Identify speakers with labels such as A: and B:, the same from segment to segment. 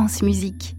A: France Musique.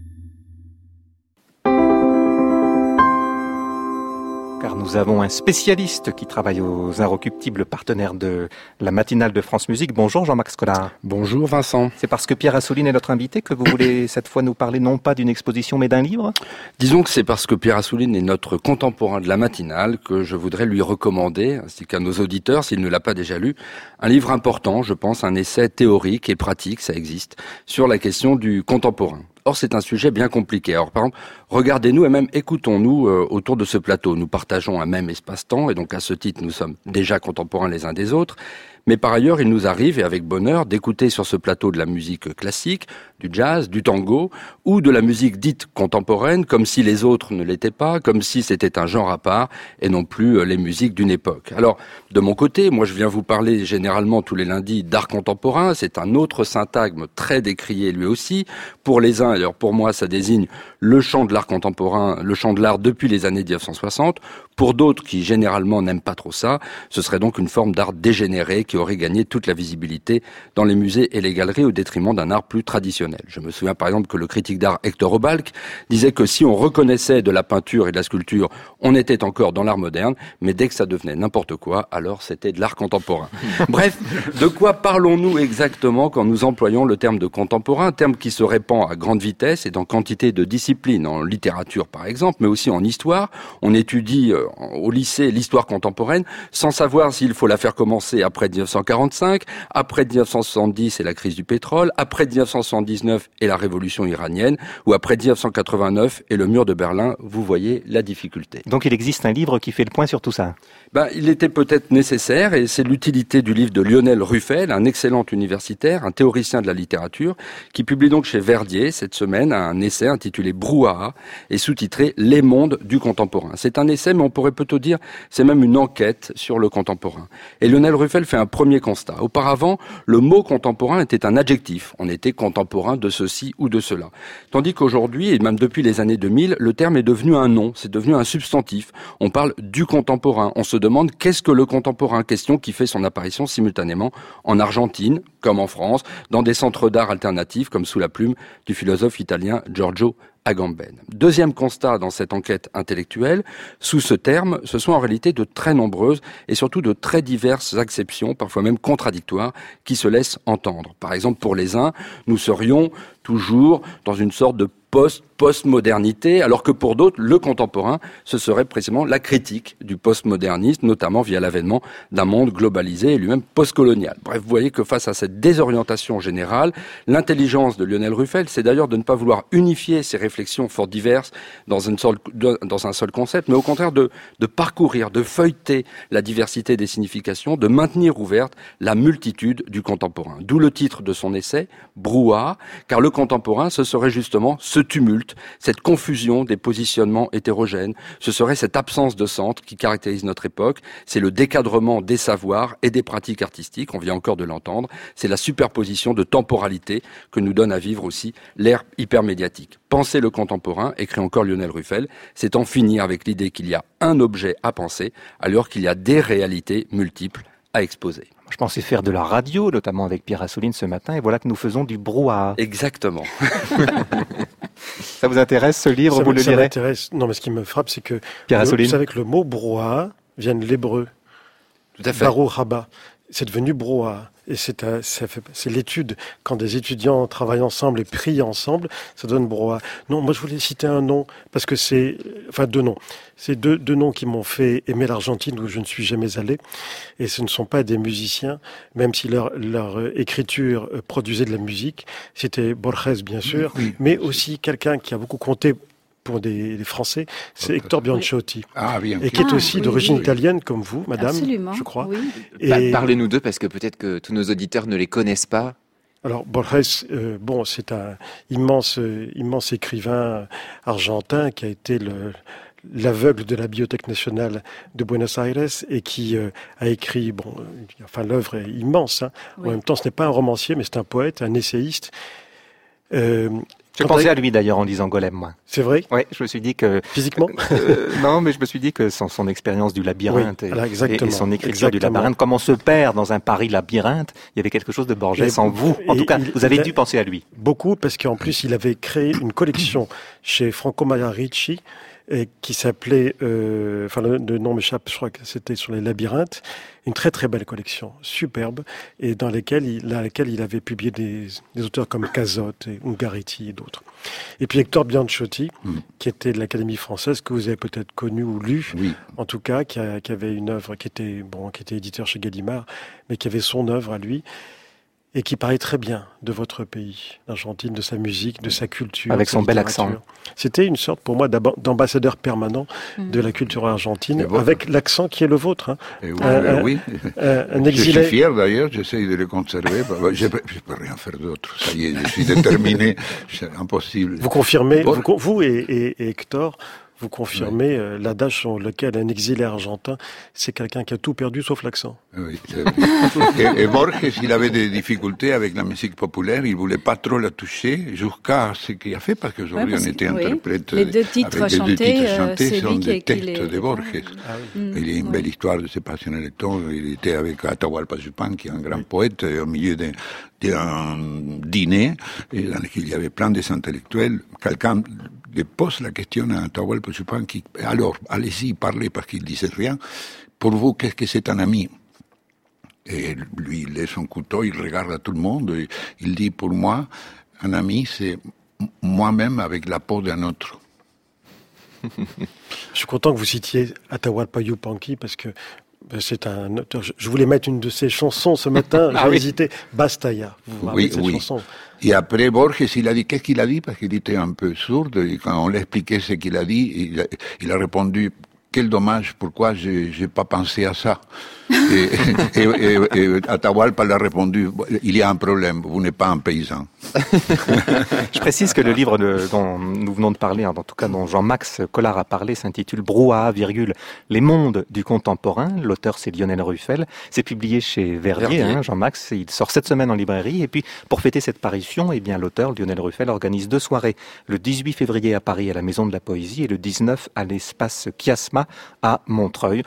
B: Car nous avons un spécialiste qui travaille aux Inrecuptibles, partenaire de la matinale de France Musique. Bonjour Jean-Max Collard.
C: Bonjour Vincent.
B: C'est parce que Pierre Assouline est notre invité que vous voulez cette fois nous parler non pas d'une exposition mais d'un livre ?
C: Disons que c'est parce que Pierre Assouline est notre contemporain de la matinale que je voudrais lui recommander, ainsi qu'à nos auditeurs, s'il ne l'a pas déjà lu, un livre important, je pense, un essai théorique et pratique, ça existe, sur la question du contemporain. Or, c'est un sujet bien compliqué. Alors, par exemple, regardez-nous et même écoutons-nous autour de ce plateau. Nous partageons un même espace-temps et donc à ce titre, nous sommes déjà contemporains les uns des autres. Mais par ailleurs, il nous arrive, et avec bonheur, d'écouter sur ce plateau de la musique classique, du jazz, du tango, ou de la musique dite contemporaine, comme si les autres ne l'étaient pas, comme si c'était un genre à part, et non plus les musiques d'une époque. Alors, de mon côté, moi je viens vous parler généralement tous les lundis d'art contemporain, c'est un autre syntagme très décrié lui aussi. Pour les uns, alors pour moi ça désigne le champ de l'art contemporain, le champ de l'art depuis les années 1960. Pour d'autres qui généralement n'aiment pas trop ça, ce serait donc une forme d'art dégénéré qui aurait gagné toute la visibilité dans les musées et les galeries au détriment d'un art plus traditionnel. Je me souviens par exemple que le critique d'art Hector Obalk disait que si on reconnaissait de la peinture et de la sculpture, on était encore dans l'art moderne, mais dès que ça devenait n'importe quoi, alors c'était de l'art contemporain. Bref, de quoi parlons-nous exactement quand nous employons le terme de contemporain, terme qui se répand à grande vitesse et dans quantité de disciplines, en littérature par exemple, mais aussi en histoire. On étudie au lycée l'histoire contemporaine sans savoir s'il faut la faire commencer après 1945, après 1970 et la crise du pétrole, après 1979 et la révolution iranienne, ou après 1989 et le mur de Berlin. Vous voyez la difficulté.
B: Donc il existe un livre qui fait le point sur tout ça.
C: Il était peut-être nécessaire, et c'est l'utilité du livre de Lionel Ruffel, un excellent universitaire, un théoricien de la littérature, qui publie donc chez Verdier cette semaine un essai intitulé Brouhaha et sous-titré Les mondes du contemporain. C'est un essai, mais on pourrait plutôt dire c'est même une enquête sur le contemporain. Et Lionel Ruffel fait un premier constat. Auparavant, le mot contemporain était un adjectif. On était contemporain de ceci ou de cela. Tandis qu'aujourd'hui, et même depuis les années 2000, le terme est devenu un nom, c'est devenu un substantif. On parle du contemporain. On se demande qu'est-ce que le contemporain, question qui fait son apparition simultanément en Argentine, comme en France, dans des centres d'art alternatifs, comme sous la plume du philosophe italien Giorgio Agamben. Deuxième constat dans cette enquête intellectuelle, sous ce terme, ce sont en réalité de très nombreuses et surtout de très diverses acceptions, parfois même contradictoires, qui se laissent entendre. Par exemple, pour les uns, nous serions toujours dans une sorte de postmodernité, alors que pour d'autres, le contemporain, ce serait précisément la critique du postmodernisme, notamment via l'avènement d'un monde globalisé et lui-même postcolonial. Bref, vous voyez que face à cette désorientation générale, l'intelligence de Lionel Ruffel, c'est d'ailleurs de ne pas vouloir unifier ces réflexions fort diverses dans un seul concept, mais au contraire de parcourir, de feuilleter la diversité des significations, de maintenir ouverte la multitude du contemporain. D'où le titre de son essai, Brouhaha, car le contemporain, ce serait justement ce tumulte, cette confusion des positionnements hétérogènes, ce serait cette absence de centre qui caractérise notre époque, c'est le décadrement des savoirs et des pratiques artistiques, on vient encore de l'entendre, c'est la superposition de temporalité que nous donne à vivre aussi l'ère hypermédiatique. Penser le contemporain, écrit encore Lionel Ruffel, c'est en finir avec l'idée qu'il y a un objet à penser, alors qu'il y a des réalités multiples à exposer.
B: Je pensais faire de la radio, notamment avec Pierre Assouline ce matin, et voilà que nous faisons du brouhaha.
C: Exactement.
B: Ça vous intéresse ce livre, vous le lirez ?
D: Ça m'intéresse. Non, mais ce qui me frappe, c'est que vous savez que le mot brouhaha vient de l'hébreu.
C: Tout à fait.
D: Baruch haba. C'est devenu brouhaha. Et c'est l'étude, quand des étudiants travaillent ensemble et prient ensemble, ça donne brouhaha. Non, moi je voulais citer un nom, parce que deux noms. C'est deux noms qui m'ont fait aimer l'Argentine, où je ne suis jamais allé. Et ce ne sont pas des musiciens, même si leur écriture produisait de la musique. C'était Borges, bien sûr, mais aussi quelqu'un qui a beaucoup compté pour des Français, c'est Hector Bianchotti.
E: Ah, bien.
D: Et qui est aussi d'origine italienne, comme vous, madame,
A: absolument,
D: je crois.
A: Oui.
D: Et
E: Parlez-nous d'eux, parce que peut-être que tous nos auditeurs ne les connaissent pas.
D: Alors, Borges, c'est un immense écrivain argentin qui a été l'aveugle de la Bibliothèque nationale de Buenos Aires et qui a écrit, l'œuvre est immense. Hein. Oui. En même temps, ce n'est pas un romancier, mais c'est un poète, un essayiste,
B: J'ai pensé à lui d'ailleurs en lisant Golem, moi.
D: C'est vrai?
B: Oui, je me suis dit que...
D: Physiquement?
B: Non, mais je me suis dit que son expérience du labyrinthe et son écriture du labyrinthe, comment on se perd dans un Paris labyrinthe, il y avait quelque chose de Borges en vous. En tout cas, vous avez dû penser à lui.
D: Beaucoup, parce qu'en plus, il avait créé une collection chez Franco Maria Ricci, qui s'appelait, le nom m'échappe, je crois que c'était sur les labyrinthes, une très très belle collection, superbe, et dans laquelle il avait publié des auteurs comme Cazotte et Ungaretti et d'autres. Et puis Hector Bianchotti, qui était de l'Académie française, que vous avez peut-être connu ou lu, en tout cas, qui avait une œuvre qui était éditeur chez Gallimard, mais qui avait son œuvre à lui, et qui parlait très bien de votre pays, l'Argentine, de sa musique, de sa culture.
B: Avec son bel accent.
D: C'était une sorte, pour moi, d'ambassadeur permanent de la culture argentine, avec l'accent qui est le vôtre. Hein.
A: Oui.
D: Un exilé.
A: Je suis fier d'ailleurs, j'essaye de le conserver. Je ne peux rien faire d'autre. Ça y est, je suis déterminé. C'est impossible.
D: Vous confirmez, vous et Hector, vous confirmez l'adage sur lequel un exilé argentin, c'est quelqu'un qui a tout perdu sauf l'accent.
A: Oui, c'est vrai. Et Borges, il avait des difficultés avec la musique populaire, il voulait pas trop la toucher, jusqu'à ce qu'il a fait, parce qu'aujourd'hui on était interprète.
F: Les deux titres chantés,
A: sont des textes de Borges. Il y a une belle histoire de Sébastien Letton, il était avec Atahualpa Yupanqui, qui est un grand poète, au milieu d'un dîner, dans lequel il y avait plein des intellectuels. Quelqu'un lui pose la question à Atahualpa Yupanqui, alors, allez-y, parlez, parce qu'il disait rien. Pour vous, qu'est-ce que c'est un ami? Et lui, il laisse son couteau, il regarde à tout le monde, et il dit, pour moi, un ami, c'est moi-même avec la peau d'un autre.
D: Je suis content que vous citiez Atahualpa Yupanqui, parce que c'est un auteur. Je voulais mettre une de ses chansons ce matin, j'ai hésité. Bastaya.
A: Oui.
D: Chanson.
A: Et après, Borges, il a dit, qu'est-ce qu'il a dit? Parce qu'il était un peu sourd, et quand on lui expliquait ce qu'il a dit, il a répondu, quel dommage, pourquoi j'ai pas pensé à ça? Et Atahualpa l'a répondu, il y a un problème, vous n'êtes pas un paysan.
B: Je précise que le livre dont nous venons de parler, en tout cas dont Jean-Max Collard a parlé, s'intitule Brouhaha, les mondes du contemporain. L'auteur, c'est Lionel Ruffel. C'est publié chez Verdier, Jean-Max. Il sort cette semaine en librairie. Et puis, pour fêter cette parution, l'auteur, Lionel Ruffel, organise 2 soirées. Le 18 février à Paris, à la Maison de la Poésie, et le 19 à l'espace Chiasma à Montreuil.